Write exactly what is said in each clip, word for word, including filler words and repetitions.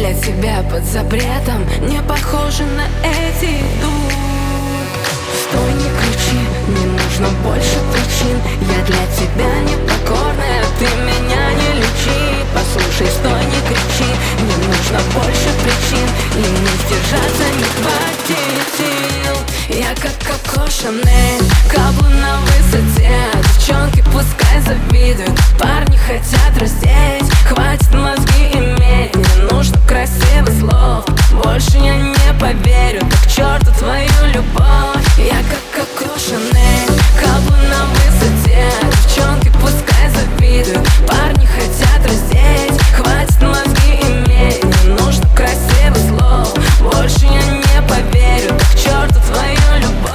для тебя под запретом, не похожа на эти идут. Стой, не кричи, не нужно больше причин. Я для тебя непокорная, ты меня не лечи. Послушай, стой, не кричи, не нужно больше причин. И не сдержаться не хватит сил. Я как Коко Шанель, каблу на высоте. Девчонки пускай завидуют, парни хотят раздеть. Хватит мозги иметь, не нужно красивых слов. Больше я не поверю, так к черту твою любовь. Я как Коко Шанель, каблу на высоте. Девчонки пускай завидуют, парни хотят раздеть. Хватит мозги иметь, не нужно красивых слов. Больше я не поверю, так к черту твою любовь.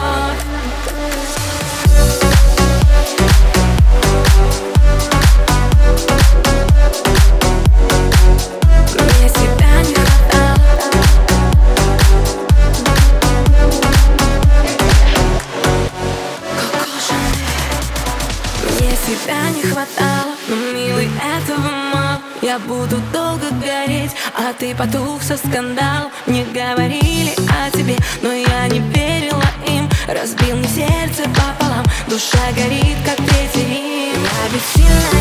Тебя не хватало, но, милый, этого мало. Я буду долго гореть, а ты потух со скандалом. Мне говорили о тебе, но я не верила им. Разбил мне сердце пополам, душа горит, как третий Рим. Я ведь сильная.